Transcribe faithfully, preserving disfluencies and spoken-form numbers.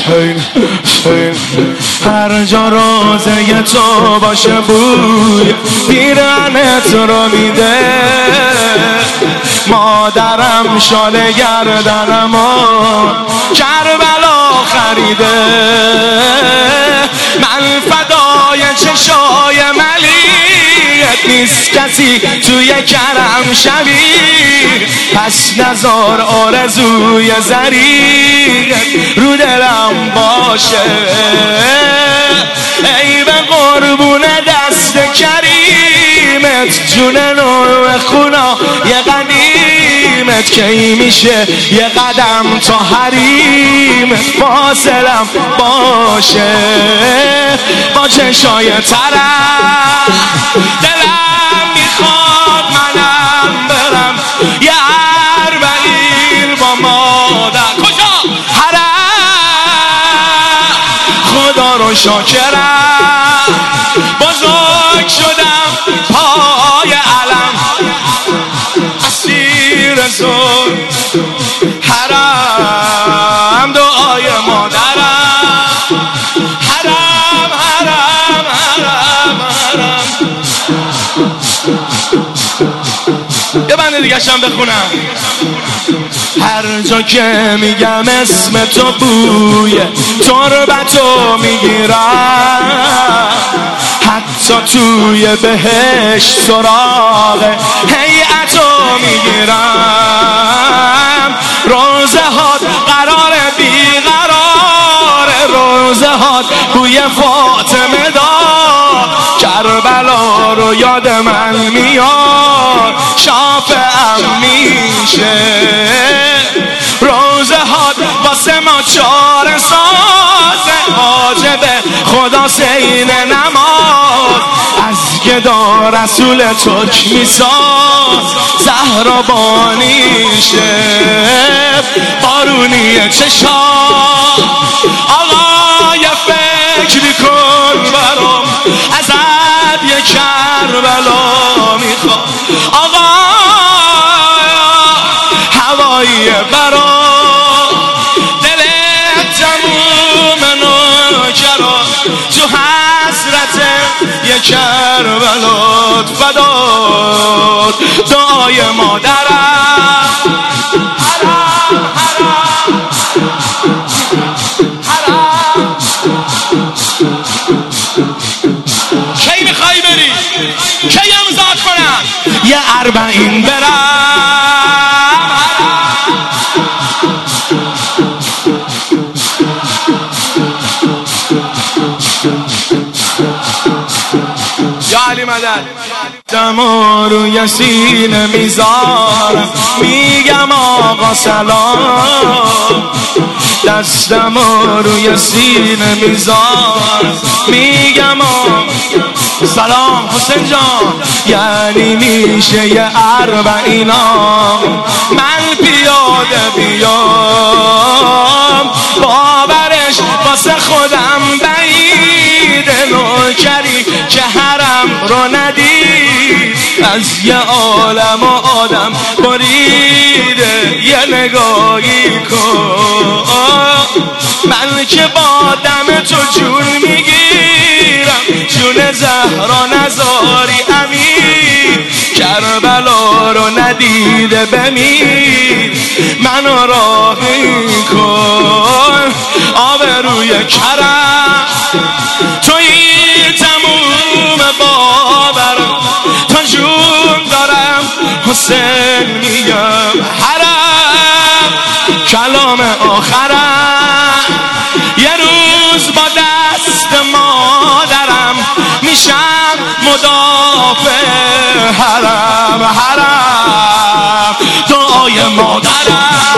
حسین حسین هر جا روزه تو باشه بوی پیرهنت رو میده مادرم شال گردنمو کربلا خریده من فدای چشای ملیت نیست کسی توی کرم شبیه پس نزار آرزوی زریت رو دلم باشه ای به قربون دست کریمت جون نور خونا یه قدیمت کی میشه یه قدم تا حریمت فاصلم باشه با چشای طرف دلم میخواد منم برم یه اربعین با مادر کجا؟ حرم خدا رو شاکرم بزرگ شدم پای علم اسیر زور حرم دعای مادرم حرم حرم حرم حرم یه بنده دیگه شم بخونم هر جا که میگم اسم تو بوی تربتو میگیرم حتی توی بهشت سراغ هیئتو میگیرم روزه هات قرار بیقرار روزه هات بوی فاطمه دار کربلا رو یاد من میاد شافعم میشه روزه هات واسه ما چاره سازه واجب خدا سین نماز از گدا رسول تک میساز زهرا بانیشه بارونی چشام آقای فکر کن برام ازت یه کربلا میخوام آقا هوایی برام دل تموم نوکران تو حسرت یه کربلات فدات دعای مادرم حرام حرام کی میخوای بری؟ کی امضات کنم؟ یه اربعین برم یا علی مدد دمو روی سینه میذارم میگم آقا سلام دستمو روی سینه میذارم میگم آقا سلام حسین جان یعنی میشه یه اربعینا من پیاده بیام باورش واسه خودم بعید نوکری که حرم رو ندید از یه عالم و آدم بریده یه نگاهی کن من که با دم تو جون میگیرم جون زهرا نزاری امیر کربلا رو ندیده بمیر منو راهی کن آبروی کرم توی تموم باورم تا جون دارم حسین میگم حرم کلام آخرم یه روز با دست مادرم میشم مدافع حرم حرم دعای مادرم